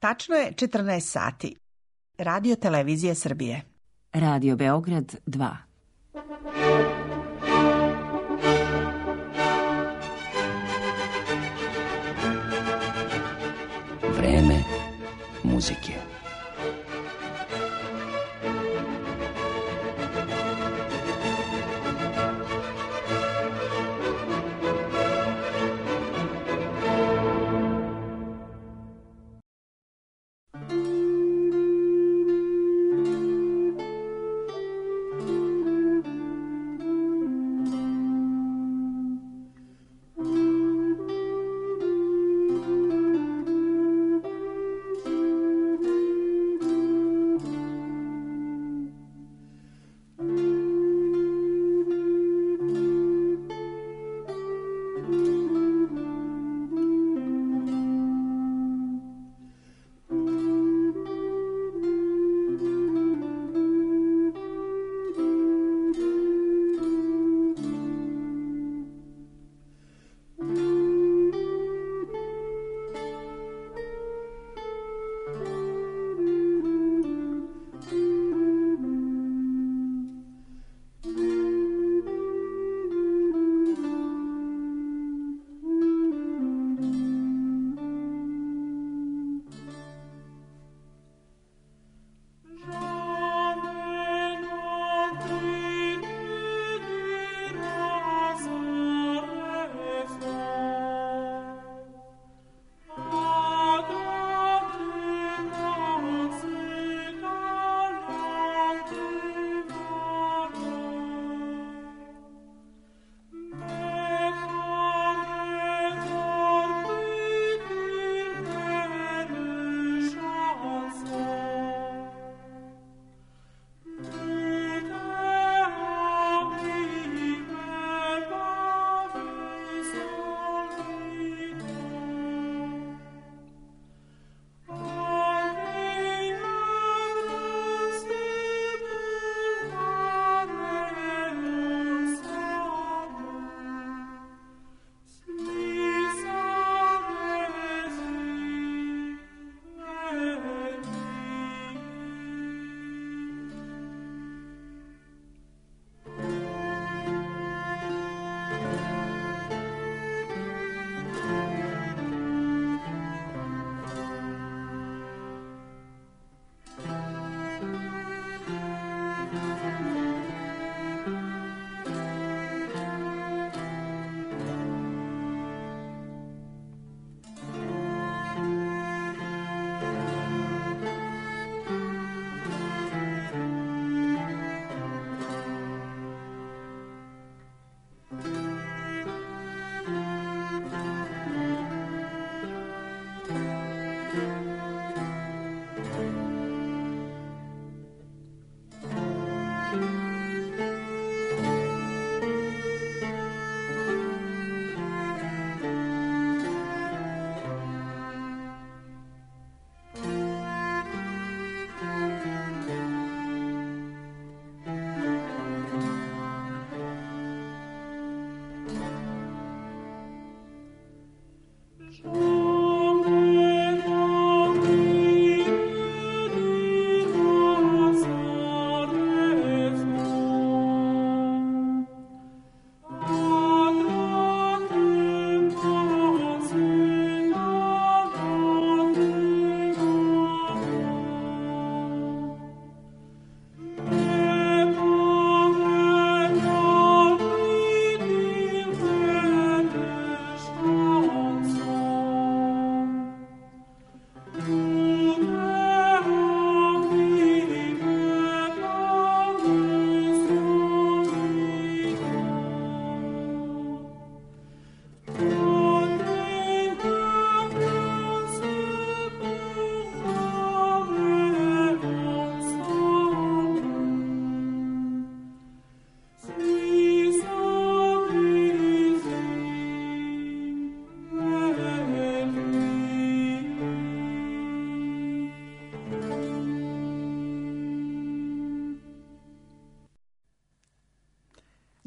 Tačno je 14 sati. Radio Televizija Srbije. Radio Beograd 2. Vreme muzike.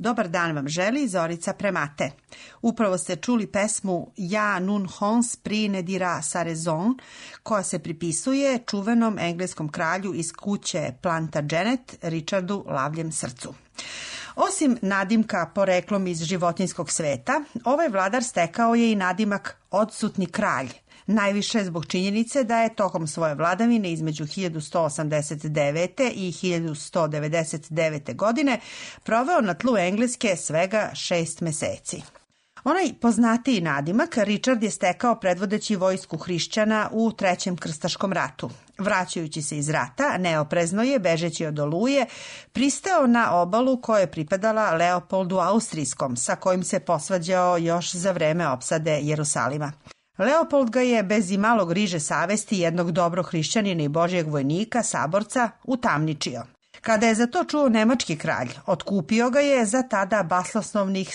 Dobar dan vam želi Zorica Premate. Upravo ste čuli pesmu Ja nun hons pri ne dira sa raison, koja se pripisuje čuvenom engleskom kralju iz kuće Plantagenet, Richardu Lavljem srcu. Osim nadimka poreklom iz životinjskog sveta, ovaj vladar stekao je i nadimak odsutni kralj, najviše zbog činjenice da je tokom svoje vladavine između 1189. i 1199. godine proveo na tlu Engleske svega 6 meseci. Onaj poznatiji nadimak Richard je stekao predvodeći vojsku hrišćana u Trećem krstaškom ratu. Vraćajući se iz rata, neoprezno je, bežeći od oluje, pristao na obalu koja je pripadala Leopoldu Austrijskom, sa kojim se posvađao još za vreme opsade Jerusalima. Leopold ga je bez imalo griže savesti jednog dobrog hrišćanina i božjeg vojnika, saborca, utamničio. Kada je za to čuo nemački kralj, otkupio ga je za tada basnoslovnih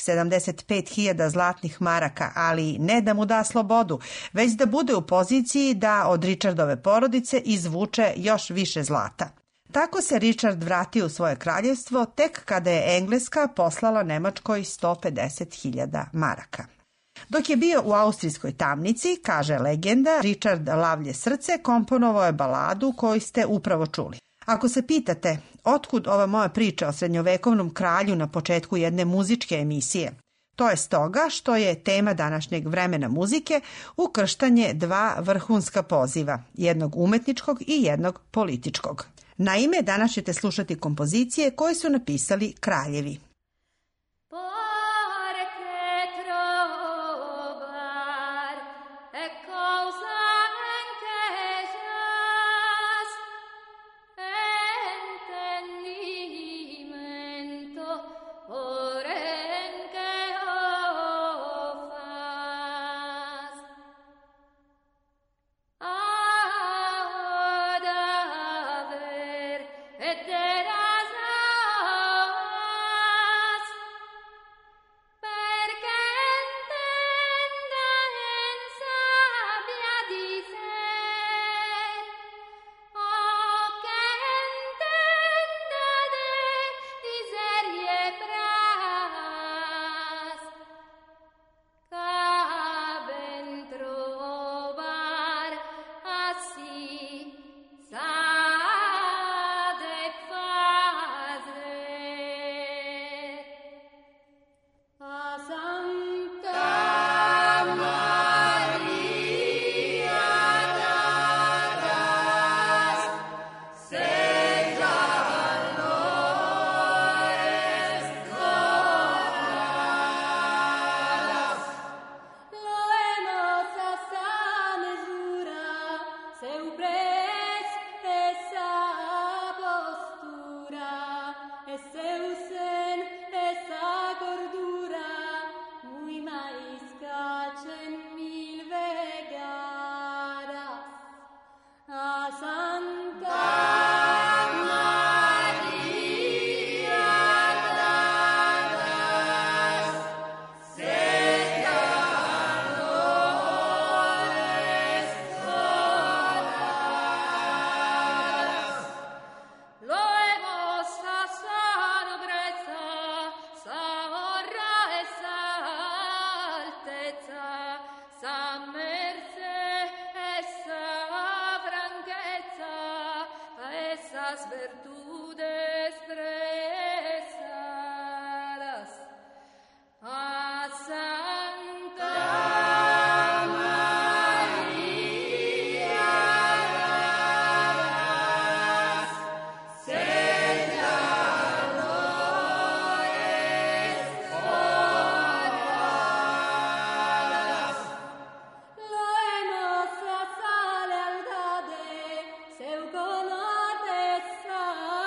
75.000 zlatnih maraka, ali ne da mu da slobodu, već da bude u poziciji da od Richardove porodice izvuče još više zlata. Tako se Richard vratio u svoje kraljevstvo tek kada je Engleska poslala Nemačkoj 150.000 maraka. Dok je bio u austrijskoj tamnici, kaže legenda, Richard Lavlje srce komponovao je baladu koju ste upravo čuli. Ako se pitate otkud ova moja priča o srednjovekovnom kralju na početku jedne muzičke emisije, to je stoga što je tema današnjeg vremena muzike ukrštanje dva vrhunska poziva, jednog umetničkog i jednog političkog. Naime, danas ćete slušati kompozicije koje su napisali kraljevi. Seu conote sa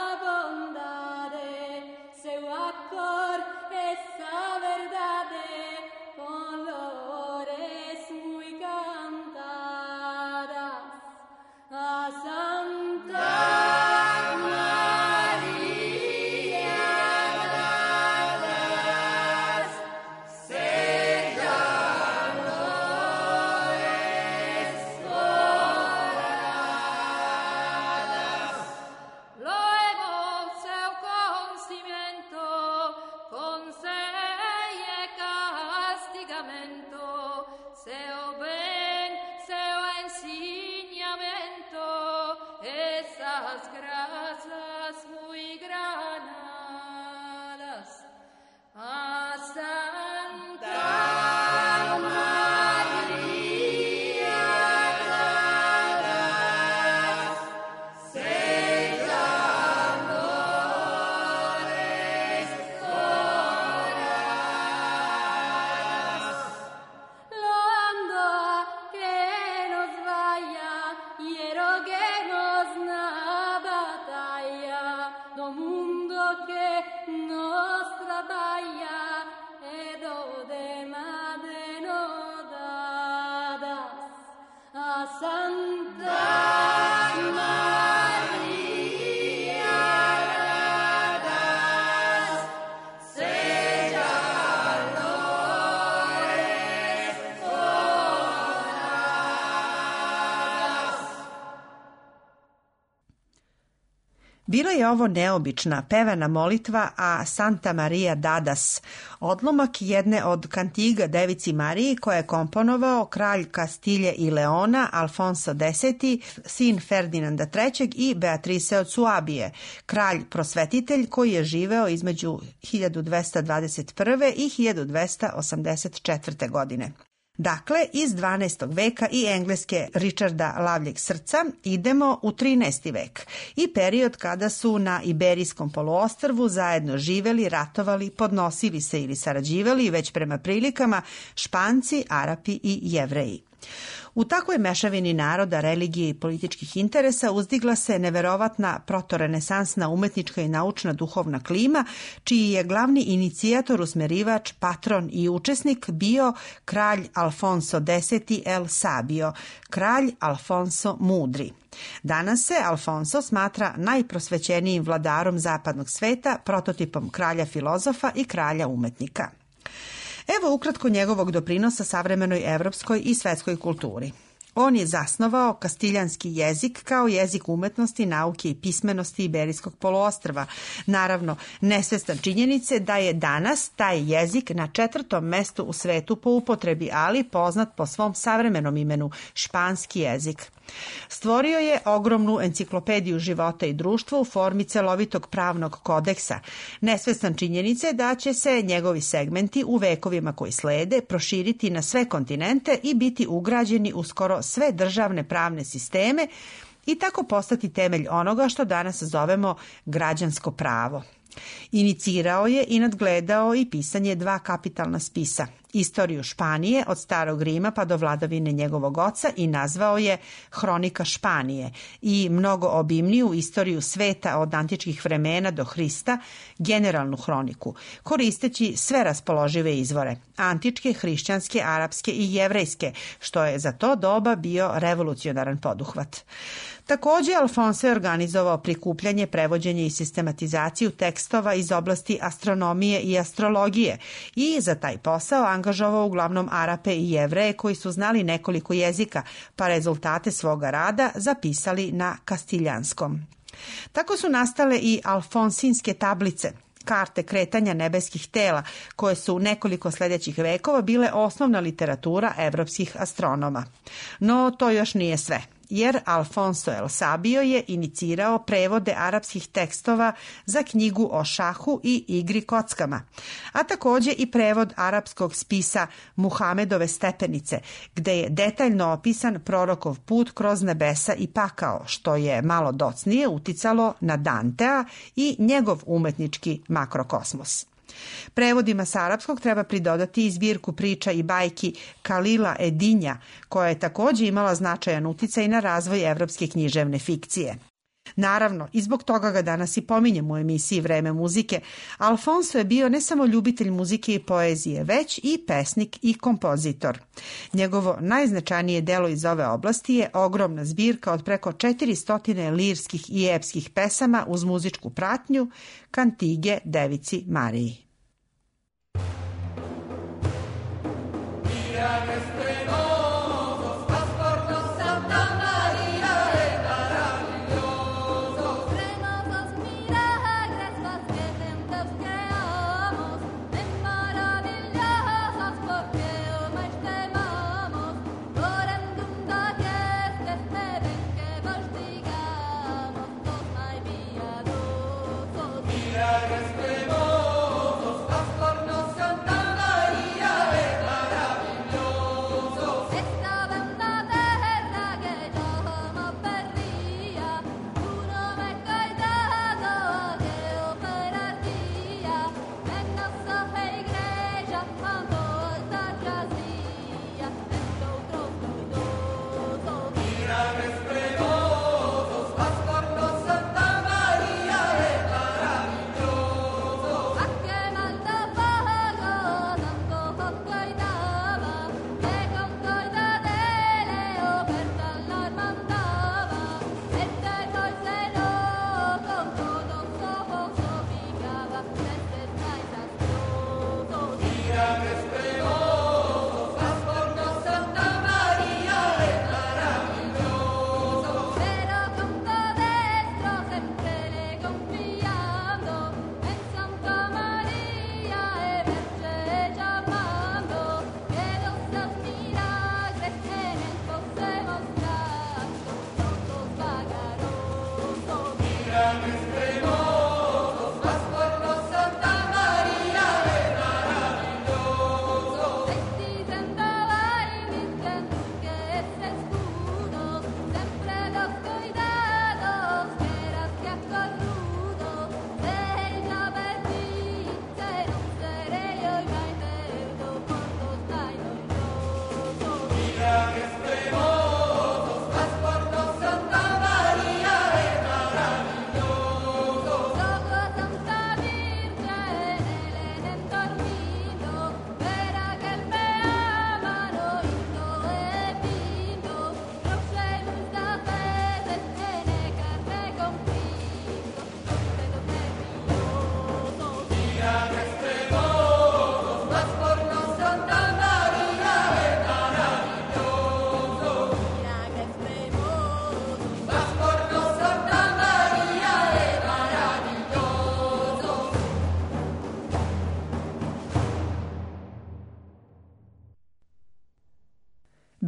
Bila je ovo neobična pevana molitva a Santa Maria d'Adas, odlomak jedne od kantiga Devici Mariji koje je komponovao kralj Kastilje i Leona Alfonso X, sin Ferdinanda III i Beatrice od Suabije, kralj prosvetitelj koji je živeo između 1221. i 1284. godine. Dakle, iz 12. veka i engleske Richarda Lavljeg srca idemo u 13. vek i period kada su na Iberijskom poluostrvu zajedno živeli, ratovali, podnosili se ili sarađivali već prema prilikama Španci, Arapi i Jevreji. U takvoj mešavini naroda, religije i političkih interesa uzdigla se neverovatna protorenesansna umetnička i naučna duhovna klima, čiji je glavni inicijator, usmerivač, patron i učesnik bio kralj Alfonso X el Sabio, kralj Alfonso Mudri. Danas se Alfonso smatra najprosvećenijim vladarom zapadnog sveta, prototipom kralja filozofa i kralja umetnika. Evo ukratko njegovog doprinosa savremenoj evropskoj i svetskoj kulturi. On je zasnovao kastiljanski jezik kao jezik umetnosti, nauke i pismenosti Iberijskog poluostrva. Naravno, nesvestan činjenice da je danas taj jezik na 4. mestu u svetu po upotrebi, ali poznat po svom savremenom imenu, španski jezik. Stvorio je ogromnu enciklopediju života i društva u formi celovitog pravnog kodeksa. Nesvestan činjenice da će se njegovi segmenti u vekovima koji slede proširiti na sve kontinente i biti ugrađeni u skoro sve državne pravne sisteme i tako postati temelj onoga što danas zovemo građansko pravo. Inicirao je i nadgledao i pisanje 2 kapitalna spisa, istoriju Španije od starog Rima pa do vladavine njegovog oca i nazvao je Hronika Španije i mnogo obimniju istoriju sveta od antičkih vremena do Hrista, generalnu hroniku, koristeći sve raspoložive izvore, antičke, hrišćanske, arapske i jevrejske, što je za to doba bio revolucionaran poduhvat. Također, Alfonso je organizovao prikupljanje, prevođenje i sistematizaciju tekstova iz oblasti astronomije i astrologije i za taj posao angažovao uglavnom Arape i Jevreje koji su znali nekoliko jezika, pa rezultate svoga rada zapisali na kastiljanskom. Tako su nastale i alfonsinske tablice, karte kretanja nebeskih tela, koje su nekoliko sljedećih vekova bile osnovna literatura evropskih astronoma. No, to još nije sve, jer Alfonso el Sabio je inicirao prevode arapskih tekstova za knjigu o šahu i igri kockama, a također i prevod arapskog spisa Muhamedove stepenice, gde je detaljno opisan prorokov put kroz nebesa i pakao, što je malo docnije uticalo na Dantea i njegov umetnički makrokosmos. Prevodima sa arapskog treba pridodati i zbirku priča i bajki Kalila Edinja, koja je također imala značajan uticaj na razvoj evropske književne fikcije. Naravno, i zbog toga ga danas i pominjemo u emisiji Vreme muzike, Alfonso je bio ne samo ljubitelj muzike i poezije, već i pesnik i kompozitor. Njegovo najznačajnije delo iz ove oblasti je ogromna zbirka od preko 400 lirskih i epskih pesama uz muzičku pratnju, kantige Devici Mariji. Mira que es cremoso,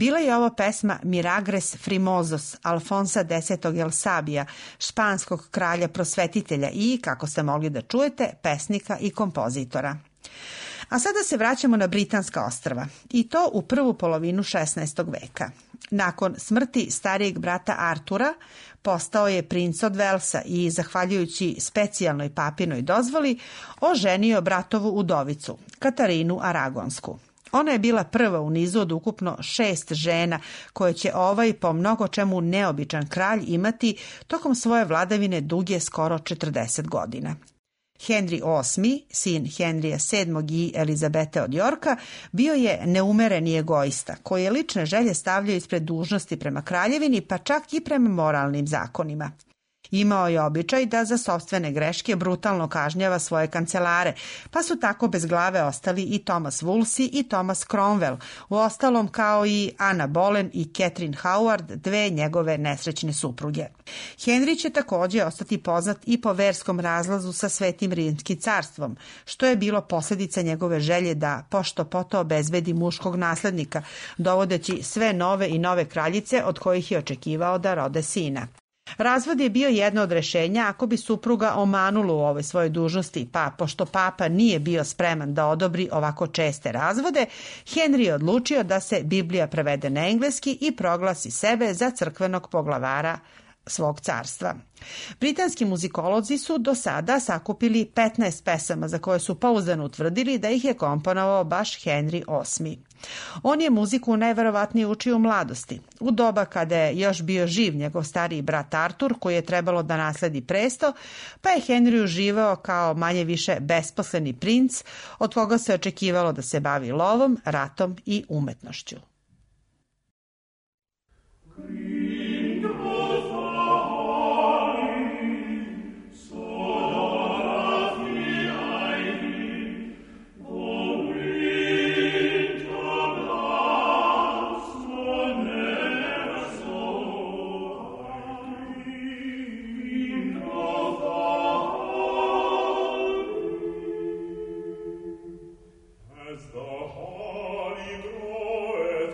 Bila je ovo pesma Miragres Frimosos Alfonsa X. Elsabija, španskog kralja prosvetitelja i, kako ste mogli da čujete, pesnika i kompozitora. A sada se vraćamo na Britanska ostrva, i to u prvu polovinu 16. veka. Nakon smrti starijeg brata Artura, postao je princ od Velsa i, zahvaljujući specijalnoj papinoj dozvoli, oženio bratovu udovicu, Katarinu Aragonsku. Ona je bila prva u nizu od ukupno 6 žena koje će ovaj po mnogo čemu neobičan kralj imati tokom svoje vladavine duge skoro 40 godina. Henry VIII, sin Henrija VII i Elizabete od Yorka, bio je neumereni egoista, koji je lične želje stavljao ispred dužnosti prema kraljevini, pa čak i prema moralnim zakonima. Imao je običaj da za sopstvene greške brutalno kažnjava svoje kancelare, pa su tako bez glave ostali i Thomas Wolsey i Thomas Cromwell, uostalom kao i Anna Boleyn i Catherine Howard, dve njegove nesrećne supruge. Henry će također ostati poznat i po verskom razlazu sa Svetim Rimskim carstvom, što je bilo posljedica njegove želje da pošto poto obezbedi muškog naslednika, dovodeći sve nove i nove kraljice od kojih je očekivao da rode sina. Razvod je bio jedno od rešenja ako bi supruga omanulo u ovoj svojoj dužnosti, pa pošto papa nije bio spreman da odobri ovako česte razvode, Henry je odlučio da se Biblija prevede na engleski i proglasi sebe za crkvenog poglavara svog carstva. Britanski muzikolozi su do sada sakupili 15 pesama za koje su pouzdano utvrdili da ih je komponovao baš Henry VIII. On je muziku najverovatnije učio u mladosti, u doba kada je još bio živ njegov stariji brat Artur, koji je trebalo da nasledi presto, pa je Henry uživao kao manje više besposleni princ, od koga se očekivalo da se bavi lovom, ratom i umetnošću. As the holly groweth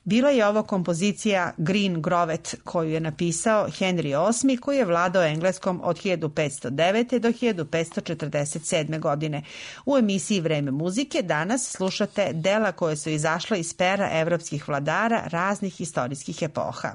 Bila je ovo kompozicija Green Grovet koju je napisao Henry VIII koji je vladao engleskom od 1509. do 1547. godine. U emisiji Vreme muzike danas slušate dela koje su izašla iz pera evropskih vladara raznih istorijskih epoha.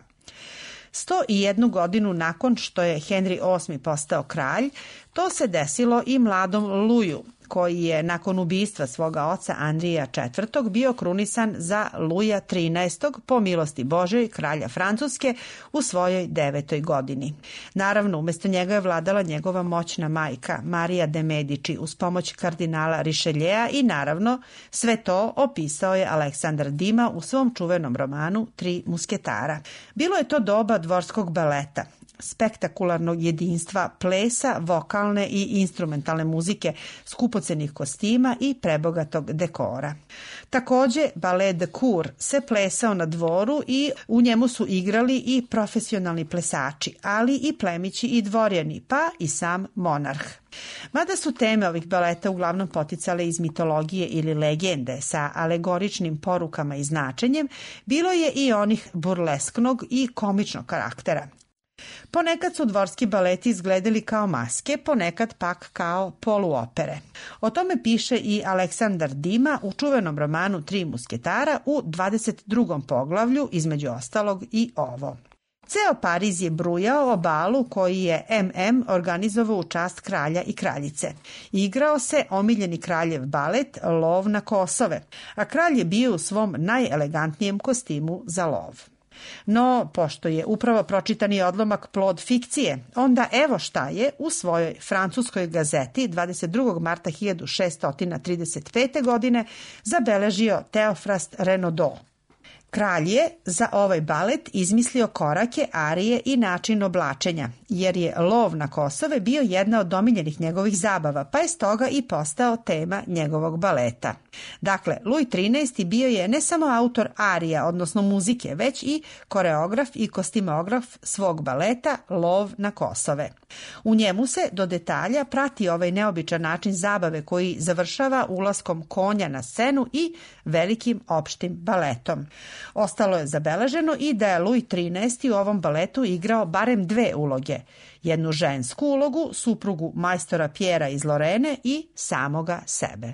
101 godinu nakon što je Henry VIII postao kralj, to se desilo i mladom Luju, koji je nakon ubistva svoga oca Andrija IV. Bio krunisan za Luja XIII. Po milosti Božoj kralja Francuske u svojoj 9. godini. Naravno, umesto njega je vladala njegova moćna majka Marija de Medici uz pomoć kardinala Richelieu i naravno sve to opisao je Aleksandar Dima u svom čuvenom romanu Tri musketara. Bilo je to doba dvorskog baleta, spektakularnog jedinstva plesa, vokalne i instrumentalne muzike, skupocenih kostima i prebogatog dekora. Takođe, balet de cour se plesao na dvoru i u njemu su igrali i profesionalni plesači, ali i plemići i dvorjani, pa i sam monarh. Mada su teme ovih baleta uglavnom poticale iz mitologije ili legende sa alegoričnim porukama i značenjem, bilo je i onih burlesknog i komičnog karaktera. Ponekad su dvorski baleti izgledali kao maske, ponekad pak kao poluopere. O tome piše i Aleksandar Dima u čuvenom romanu Tri musketara u 22. poglavlju, između ostalog i ovo. Ceo Pariz je brujao o balu koji je MM organizovao u čast kralja i kraljice. Igrao se omiljeni kraljev balet Lov na Kosove, a kralj je bio u svom najelegantnijem kostimu za lov. No, pošto je upravo pročitani odlomak plod fikcije, onda evo šta je u svojoj francuskoj gazeti 22. marta 1635. godine zabeležio Teofrast Renaudot. Kralj je za ovaj balet izmislio korake, arije i način oblačenja, jer je lov na Kosove bio jedna od omiljenih njegovih zabava, pa je stoga i postao tema njegovog baleta. Dakle, Luj XIII bio je ne samo autor arija, odnosno muzike, već i koreograf i kostimograf svog baleta Lov na Kosove. U njemu se do detalja prati ovaj neobičan način zabave koji završava ulaskom konja na scenu i velikim opštim baletom. Ostalo je zabeleženo i da je Luj XIII u ovom baletu igrao barem dve uloge. Jednu žensku ulogu, suprugu majstora Pjera iz Lorene i samoga sebe.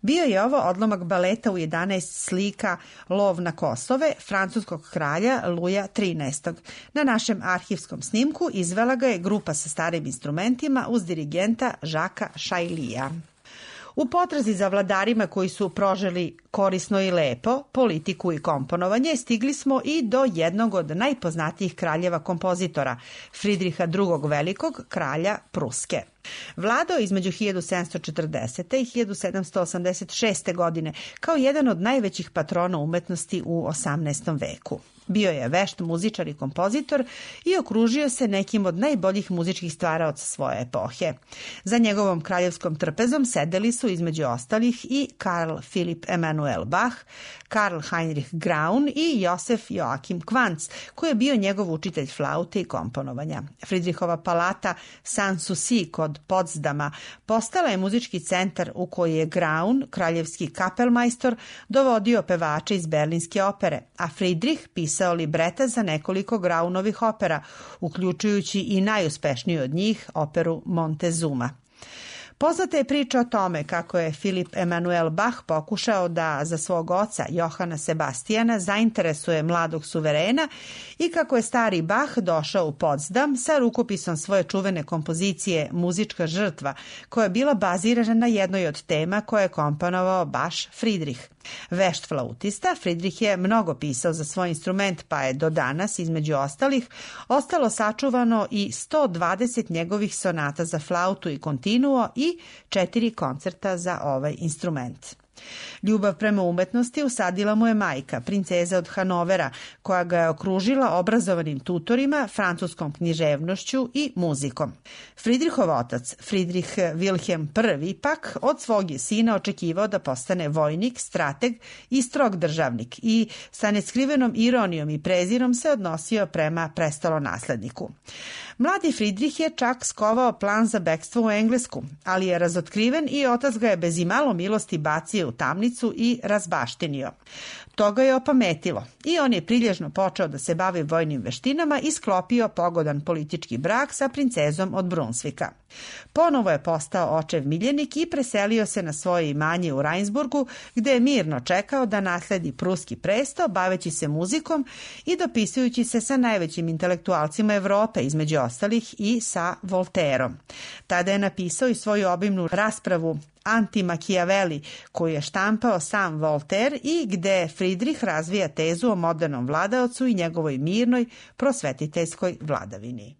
Bio je ovo odlomak baleta u 11 slika Lov na Kosove francuskog kralja Luja XIII. Na našem arhivskom snimku izvela ga je grupa sa starim instrumentima uz dirigenta Žaka Šajlija. U potrazi za vladarima koji su proželi korisno i lepo politiku i komponovanje stigli smo i do jednog od najpoznatijih kraljeva kompozitora, Fridriha II. Velikog, kralja Pruske. Vladao između 1740. i 1786. godine kao jedan od najvećih patrona umetnosti u 18. veku. Bio je vešt muzičar i kompozitor i okružio se nekim od najboljih muzičkih stvaraoca svoje epohe. Za njegovom kraljevskom trpezom sedeli su između ostalih i Karl Philipp Emanuel Bach, Karl Heinrich Graun i Josef Joachim Quantz, koji je bio njegov učitelj flaute i komponovanja. Fridrihova palata Sanssouci kod Potsdama postala je muzički centar u koji je Graun, kraljevski kapelmajstor, dovodio pevače iz Berlinske opere, a Fridrih pisao libreta za nekoliko Graunovih opera, uključujući i najuspešniju od njih, operu Montezuma. Poznata je priča o tome kako je Philipp Emanuel Bach pokušao da za svog oca Johana Sebastijana zainteresuje mladog suverena i kako je stari Bach došao u Potsdam sa rukopisom svoje čuvene kompozicije Muzička žrtva, koja je bila bazirana na jednoj od tema koje je komponovao baš Fridrih. Vešt flautista, Fridrih je mnogo pisao za svoj instrument, pa je do danas, između ostalih, ostalo sačuvano i 120 njegovih sonata za flautu i kontinuo i 4 koncerta za ovaj instrument. Ljubav prema umetnosti usadila mu je majka, princeza od Hanovera, koja ga je okružila obrazovanim tutorima, francuskom književnošću i muzikom. Fridrihov otac, Friedrich Wilhelm I, pak od svog je sina očekivao da postane vojnik, strateg i strog državnik i sa neskrivenom ironijom i prezirom se odnosio prema prestolonasledniku. Mladi Fridrih je čak skovao plan za bekstvo u Englesku, ali je razotkriven i otac ga je bez imalo milosti bacio u tamnicu i razbaštinio. To ga je opametilo i on je prilježno počeo da se bavi vojnim veštinama i sklopio pogodan politički brak sa princezom od Brunsvika. Ponovo je postao očev miljenik i preselio se na svoje imanje u Rajnsburgu, gde je mirno čekao da nasledi pruski presto, baveći se muzikom i dopisujući se sa najvećim intelektualcima Evrope, između ostalih i sa Voltaireom. Tada je napisao i svoju obimnu raspravu Anti-Machiavelli, koju je štampao sam Voltaire i gde Fridrih razvija tezu o modernom vladaocu i njegovoj mirnoj prosvetiteljskoj vladavini.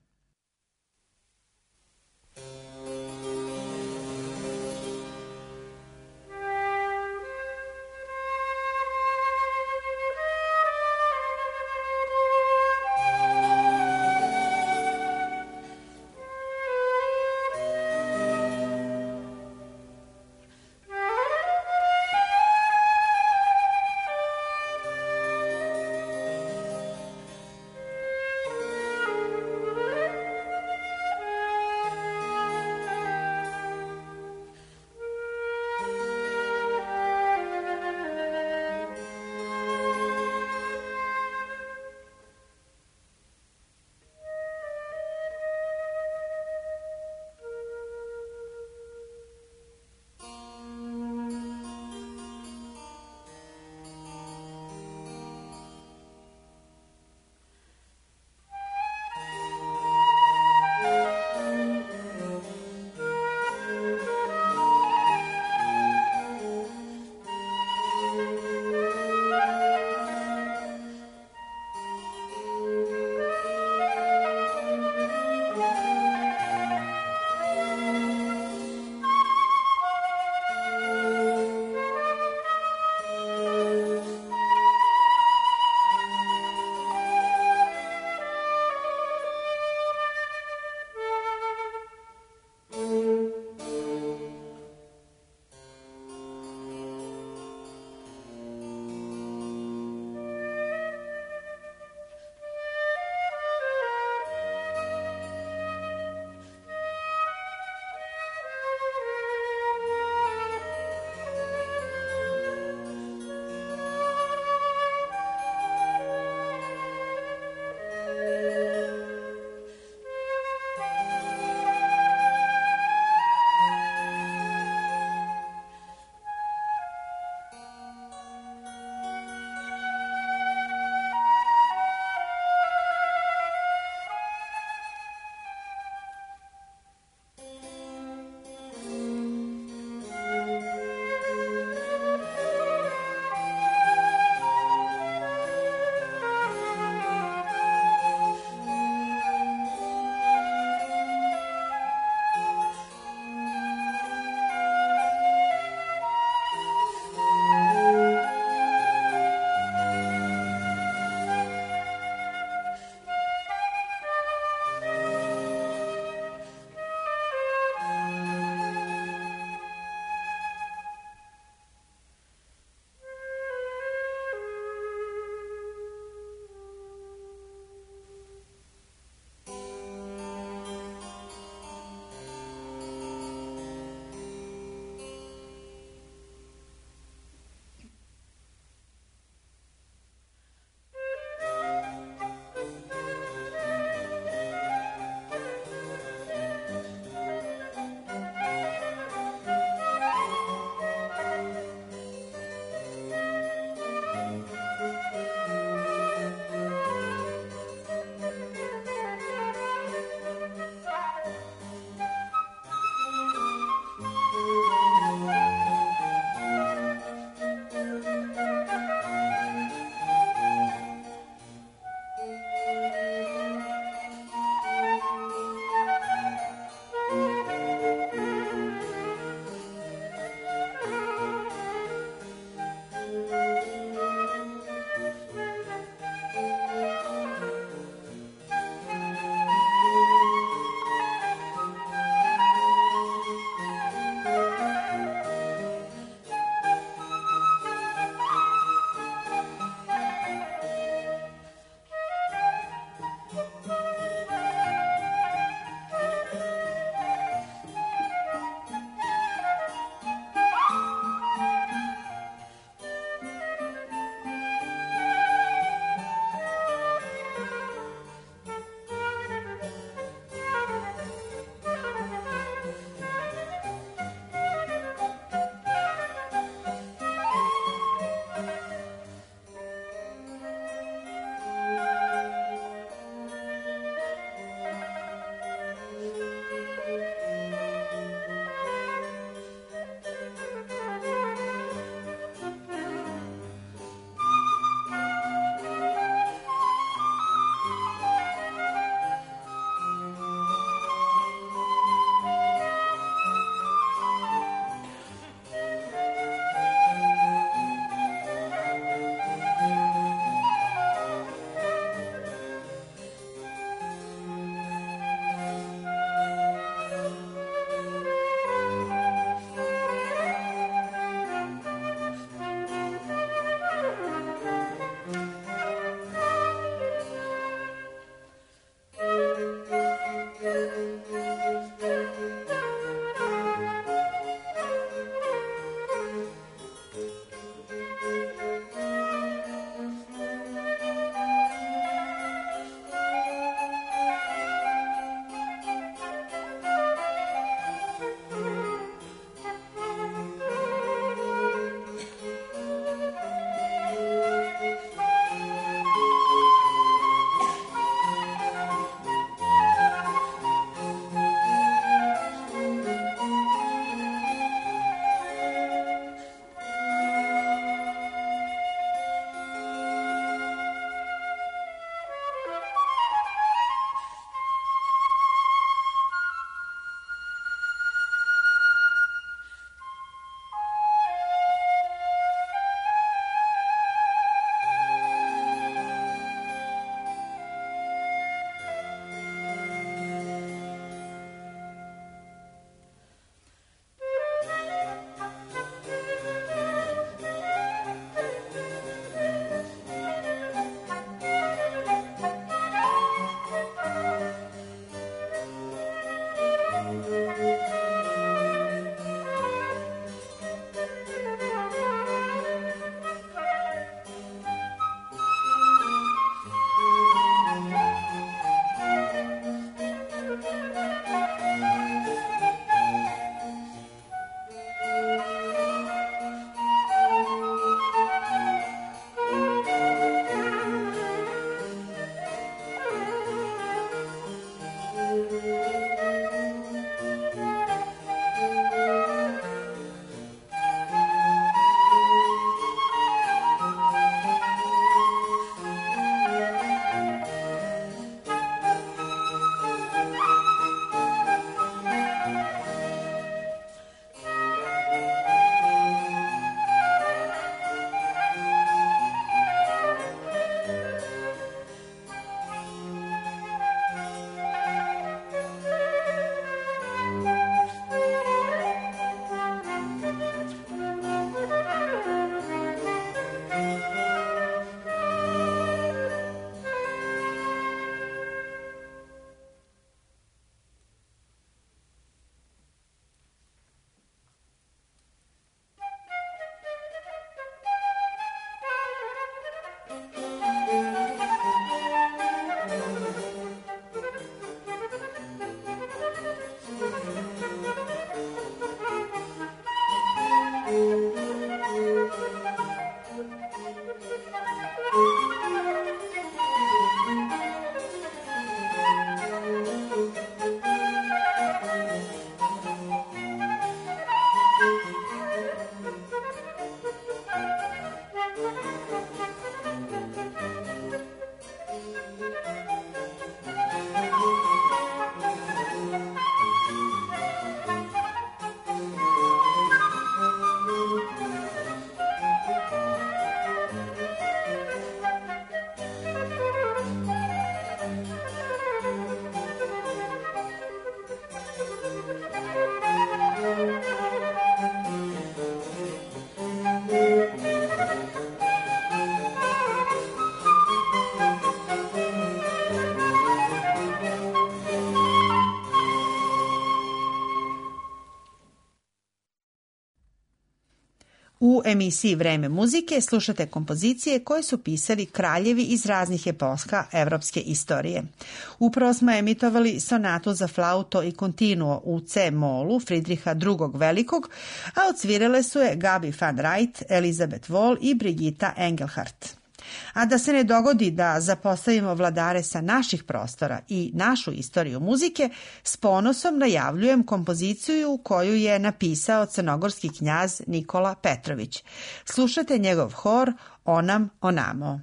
U emisiji Vreme muzike slušate kompozicije koje su pisali kraljevi iz raznih epoha evropske istorije. Upravo smo emitovali sonatu za flauto i continuo u C molu Fridriha II. Velikog, a odsvirale su je Gabi van Reit, Elizabeth Wall i Brigitta Engelhardt. A da se ne dogodi da zapostavimo vladare sa naših prostora i našu istoriju muzike, s ponosom najavljujem kompoziciju koju je napisao crnogorski knjaz Nikola Petrović. Slušajte njegov hor Onam Onamo.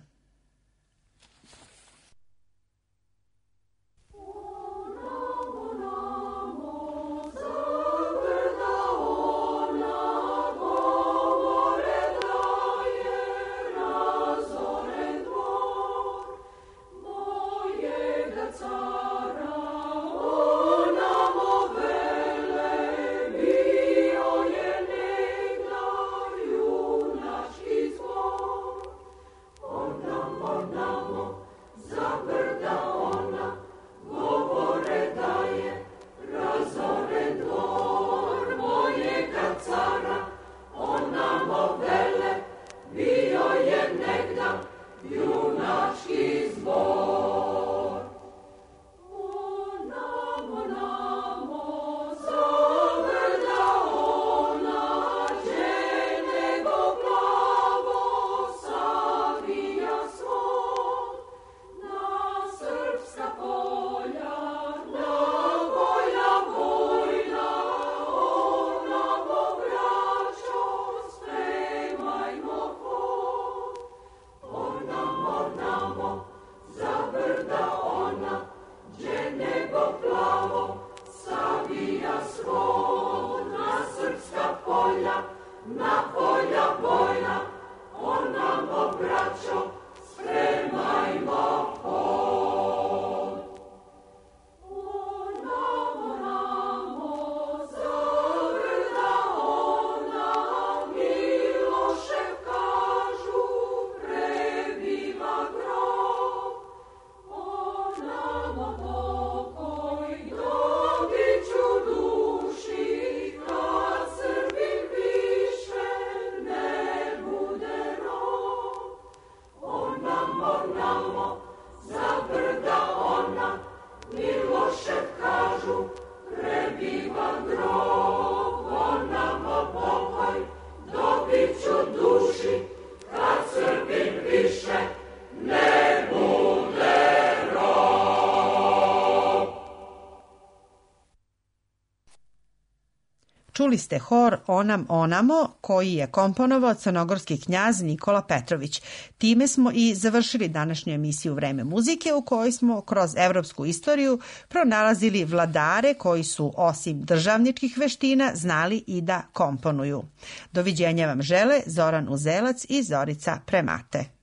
Čuli ste hor Onam Onamo koji je komponovao crnogorski knjaz Nikola Petrović. Time smo i završili današnju emisiju Vreme muzike u kojoj smo kroz evropsku istoriju pronalazili vladare koji su osim državničkih veština znali i da komponuju. Doviđenja vam žele Zoran Uzelac i Zorica Premate.